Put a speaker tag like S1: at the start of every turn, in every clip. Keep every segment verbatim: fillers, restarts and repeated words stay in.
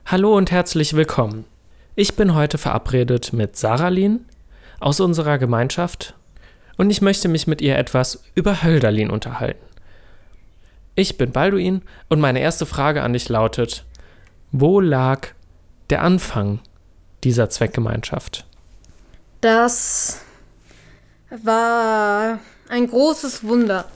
S1: Hallo und herzlich willkommen. Ich bin heute verabredet mit Saralin aus unserer Gemeinschaft und ich möchte mich mit ihr etwas über Hölderlin unterhalten. Ich bin Balduin und meine erste Frage an dich lautet: Wo lag der Anfang dieser Zweckgemeinschaft?
S2: Das war ein großes Wunder.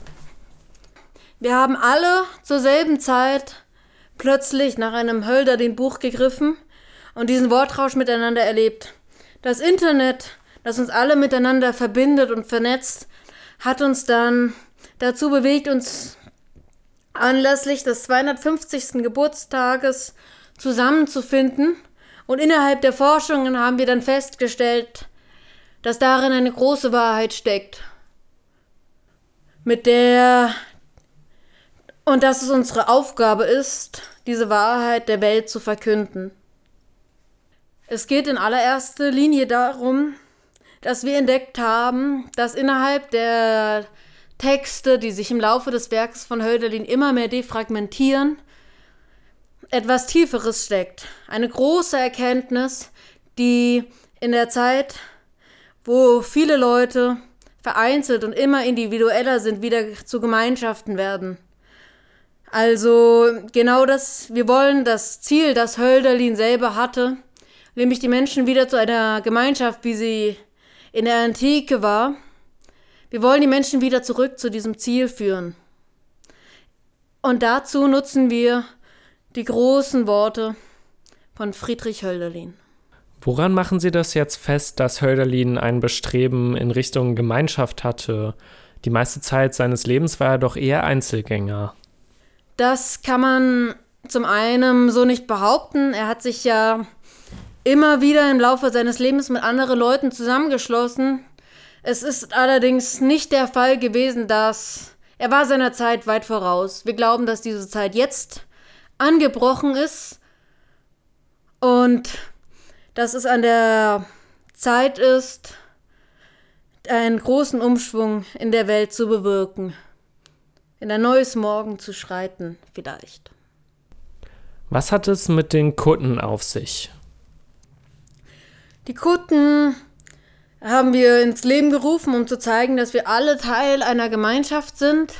S2: Wir haben alle zur selben Zeit plötzlich nach einem Hölderlin-Buch gegriffen und diesen Wortrausch miteinander erlebt. Das Internet, das uns alle miteinander verbindet und vernetzt, hat uns dann dazu bewegt, uns anlässlich des zweihundertfünfzigsten Geburtstages zusammenzufinden. Und innerhalb der Forschungen haben wir dann festgestellt, dass darin eine große Wahrheit steckt, mit der und dass es unsere Aufgabe ist, diese Wahrheit der Welt zu verkünden. Es geht in allererster Linie darum, dass wir entdeckt haben, dass innerhalb der Texte, die sich im Laufe des Werkes von Hölderlin immer mehr defragmentieren, etwas Tieferes steckt. Eine große Erkenntnis, die in der Zeit, wo viele Leute vereinzelt und immer individueller sind, wieder zu Gemeinschaften werden. Also genau das, wir wollen das Ziel, das Hölderlin selber hatte, nämlich die Menschen wieder zu einer Gemeinschaft, wie sie in der Antike war. Wir wollen die Menschen wieder zurück zu diesem Ziel führen. Und dazu nutzen wir die großen Worte von Friedrich Hölderlin.
S1: Woran machen Sie das jetzt fest, dass Hölderlin ein Bestreben in Richtung Gemeinschaft hatte? Die meiste Zeit seines Lebens war er doch eher Einzelgänger.
S2: Das kann man zum einen so nicht behaupten. Er hat sich ja immer wieder im Laufe seines Lebens mit anderen Leuten zusammengeschlossen. Es ist allerdings nicht der Fall gewesen, dass er war seiner Zeit weit voraus. Wir glauben, dass diese Zeit jetzt angebrochen ist und dass es an der Zeit ist, einen großen Umschwung in der Welt zu bewirken. In ein neues Morgen zu schreiten, vielleicht.
S1: Was hat es mit den Kutten auf sich?
S2: Die Kutten haben wir ins Leben gerufen, um zu zeigen, dass wir alle Teil einer Gemeinschaft sind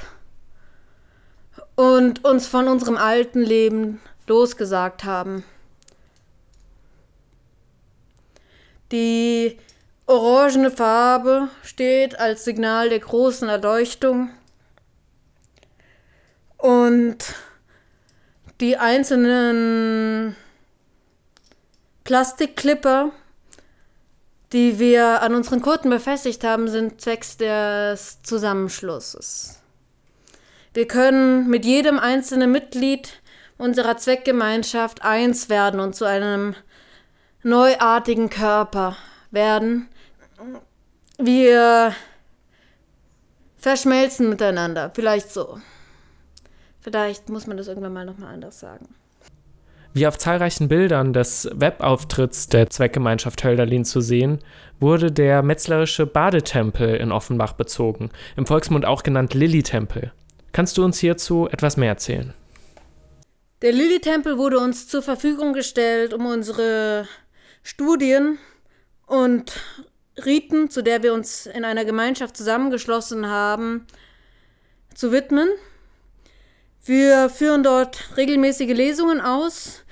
S2: und uns von unserem alten Leben losgesagt haben. Die orangene Farbe steht als Signal der großen Erleuchtung. Und die einzelnen Plastikklipper, die wir an unseren Kutten befestigt haben, sind zwecks des Zusammenschlusses. Wir können mit jedem einzelnen Mitglied unserer Zweckgemeinschaft eins werden und zu einem neuartigen Körper werden. Wir verschmelzen miteinander, vielleicht so. Vielleicht muss man das irgendwann mal nochmal anders sagen.
S1: Wie auf zahlreichen Bildern des Webauftritts der Zweckgemeinschaft Hölderlin zu sehen, wurde der metzlerische Badetempel in Offenbach bezogen, im Volksmund auch genannt Lilli-Tempel. Kannst du uns hierzu etwas mehr erzählen?
S2: Der Lilli-Tempel wurde uns zur Verfügung gestellt, um unsere Studien und Riten, zu der wir uns in einer Gemeinschaft zusammengeschlossen haben, zu widmen. Wir führen dort regelmäßige Lesungen aus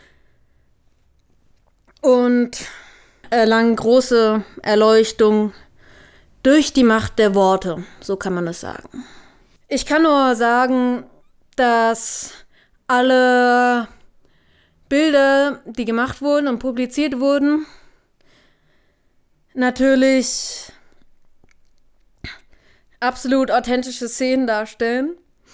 S2: und erlangen große Erleuchtung durch die Macht der Worte, so kann man es sagen. Ich kann nur sagen, dass alle Bilder, die gemacht wurden und publiziert wurden, natürlich absolut authentische Szenen darstellen.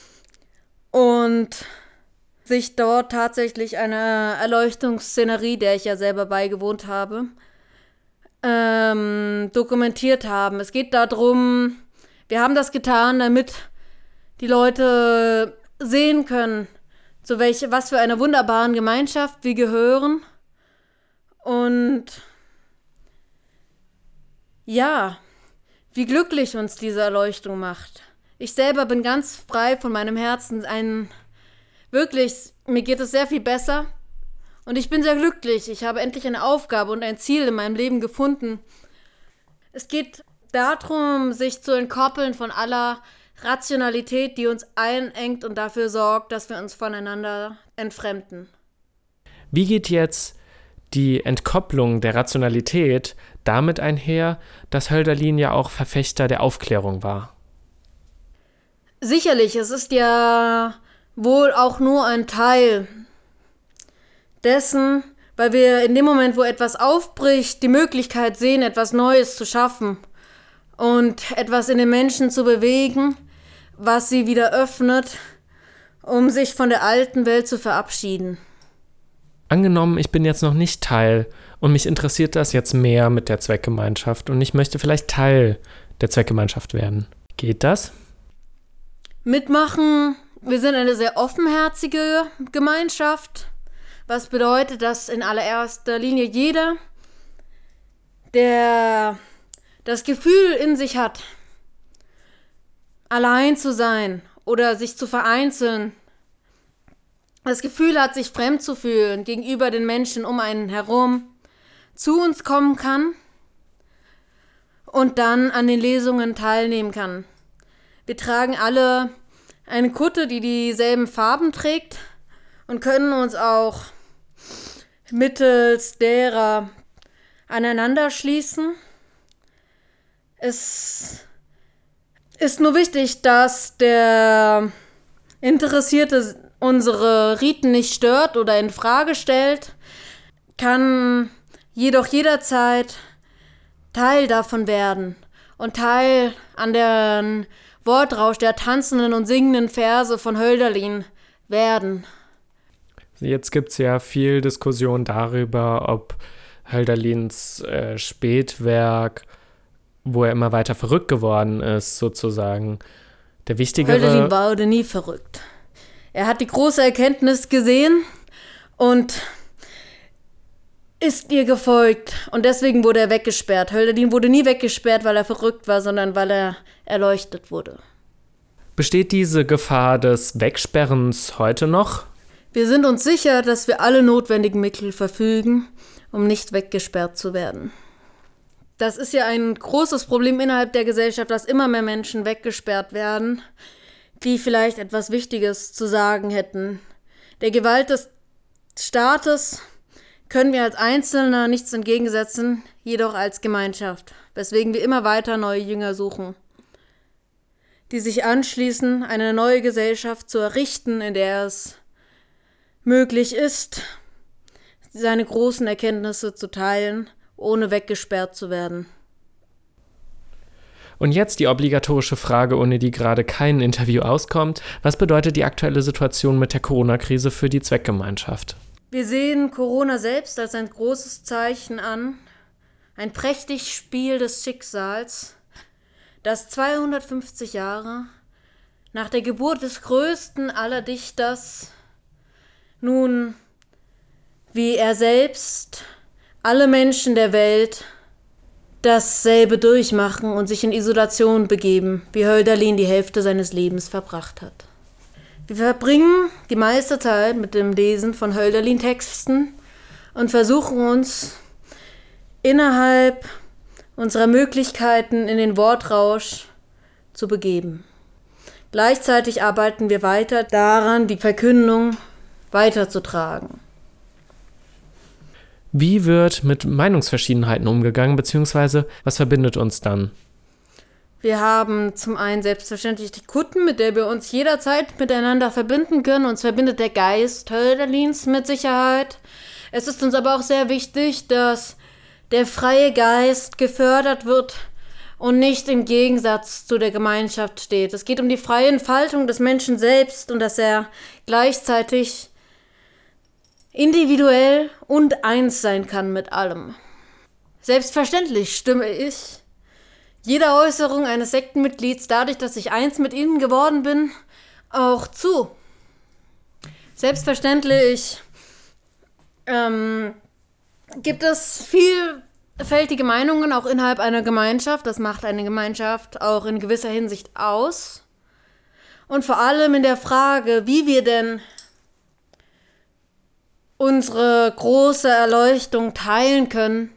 S2: Und sich dort tatsächlich eine Erleuchtungsszenerie, der ich ja selber beigewohnt habe, ähm, dokumentiert haben. Es geht darum, wir haben das getan, damit die Leute sehen können, zu welche, was für einer wunderbaren Gemeinschaft wir gehören. Und ja, wie glücklich uns diese Erleuchtung macht. Ich selber bin ganz frei von meinem Herzen. Ein wirklich, mir geht es sehr viel besser Und ich bin sehr glücklich. Ich habe endlich eine Aufgabe und ein Ziel in meinem Leben gefunden. Es geht darum, sich zu entkoppeln von aller Rationalität, die uns einengt und dafür sorgt, dass wir uns voneinander entfremden.
S1: Wie geht jetzt die Entkopplung der Rationalität damit einher, dass Hölderlin ja auch Verfechter der Aufklärung war?
S2: Sicherlich, es ist ja wohl auch nur ein Teil dessen, weil wir in dem Moment, wo etwas aufbricht, die Möglichkeit sehen, etwas Neues zu schaffen und etwas in den Menschen zu bewegen, was sie wieder öffnet, um sich von der alten Welt zu verabschieden.
S1: Angenommen, ich bin jetzt noch nicht Teil und mich interessiert das jetzt mehr mit der Zweckgemeinschaft und ich möchte vielleicht Teil der Zweckgemeinschaft werden. Geht das?
S2: Mitmachen, wir sind eine sehr offenherzige Gemeinschaft, was bedeutet, dass in allererster Linie jeder, der das Gefühl in sich hat, allein zu sein oder sich zu vereinzeln, das Gefühl hat, sich fremd zu fühlen gegenüber den Menschen um einen herum, zu uns kommen kann und dann an den Lesungen teilnehmen kann. Wir tragen alle eine Kutte, die dieselben Farben trägt und können uns auch mittels derer aneinander schließen. Es ist nur wichtig, dass der Interessierte unsere Riten nicht stört oder in Frage stellt, kann jedoch jederzeit Teil davon werden und Teil an den Wortrausch der tanzenden und singenden Verse von Hölderlin werden.
S1: Jetzt gibt es ja viel Diskussion darüber, ob Hölderlins äh, Spätwerk, wo er immer weiter verrückt geworden ist, sozusagen, der wichtigere...
S2: Hölderlin wurde nie verrückt. Er hat die große Erkenntnis gesehen und ist ihr gefolgt. Und deswegen wurde er weggesperrt. Hölderlin wurde nie weggesperrt, weil er verrückt war, sondern weil er erleuchtet wurde.
S1: Besteht diese Gefahr des Wegsperrens heute noch?
S2: Wir sind uns sicher, dass wir alle notwendigen Mittel verfügen, um nicht weggesperrt zu werden. Das ist ja ein großes Problem innerhalb der Gesellschaft, dass immer mehr Menschen weggesperrt werden, die vielleicht etwas Wichtiges zu sagen hätten. Der Gewalt des Staates können wir als Einzelner nichts entgegensetzen, jedoch als Gemeinschaft, weswegen wir immer weiter neue Jünger suchen, die sich anschließen, eine neue Gesellschaft zu errichten, in der es möglich ist, seine großen Erkenntnisse zu teilen, ohne weggesperrt zu werden.
S1: Und jetzt die obligatorische Frage, ohne die gerade kein Interview auskommt. Was bedeutet die aktuelle Situation mit der Corona-Krise für die Zweckgemeinschaft?
S2: Wir sehen Corona selbst als ein großes Zeichen an, ein prächtig Spiel des Schicksals, das zweihundertfünfzig Jahre nach der Geburt des größten aller Dichters nun, wie er selbst, alle Menschen der Welt dasselbe durchmachen und sich in Isolation begeben, wie Hölderlin die Hälfte seines Lebens verbracht hat. Wir verbringen die meiste Zeit mit dem Lesen von Hölderlin-Texten und versuchen uns innerhalb unserer Möglichkeiten in den Wortrausch zu begeben. Gleichzeitig arbeiten wir weiter daran, die Verkündung weiterzutragen.
S1: Wie wird mit Meinungsverschiedenheiten umgegangen, beziehungsweise was verbindet uns dann?
S2: Wir haben zum einen selbstverständlich die Kutten, mit der wir uns jederzeit miteinander verbinden können. Uns verbindet der Geist Hölderlins mit Sicherheit. Es ist uns aber auch sehr wichtig, dass der freie Geist gefördert wird und nicht im Gegensatz zu der Gemeinschaft steht. Es geht um die freie Entfaltung des Menschen selbst und dass er gleichzeitig individuell und eins sein kann mit allem. Selbstverständlich stimme ich jeder Äußerung eines Sektenmitglieds, dadurch, dass ich eins mit ihnen geworden bin, auch zu. Selbstverständlich ähm, gibt es vielfältige Meinungen auch innerhalb einer Gemeinschaft. Das macht eine Gemeinschaft auch in gewisser Hinsicht aus. Und vor allem in der Frage, wie wir denn unsere große Erleuchtung teilen können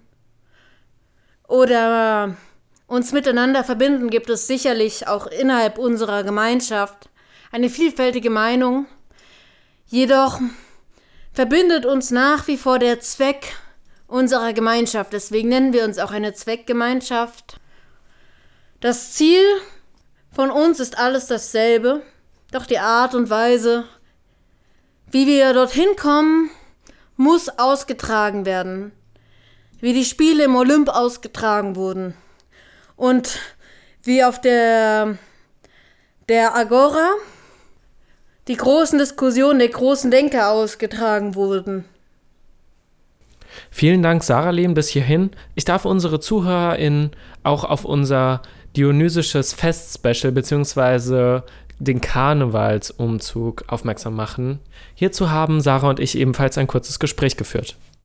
S2: oder uns miteinander verbinden, gibt es sicherlich auch innerhalb unserer Gemeinschaft eine vielfältige Meinung. Jedoch verbindet uns nach wie vor der Zweck unserer Gemeinschaft. Deswegen nennen wir uns auch eine Zweckgemeinschaft. Das Ziel von uns ist alles dasselbe, doch die Art und Weise, wie wir dorthin kommen, muss ausgetragen werden, wie die Spiele im Olymp ausgetragen wurden und wie auf der, der Agora die großen Diskussionen der großen Denker ausgetragen wurden.
S1: Vielen Dank, Saralin, bis hierhin. Ich darf unsere ZuhörerInnen auch auf unser dionysisches Fest-Special bzw. den Karnevalsumzug aufmerksam machen. Hierzu haben Sarah und ich ebenfalls ein kurzes Gespräch geführt.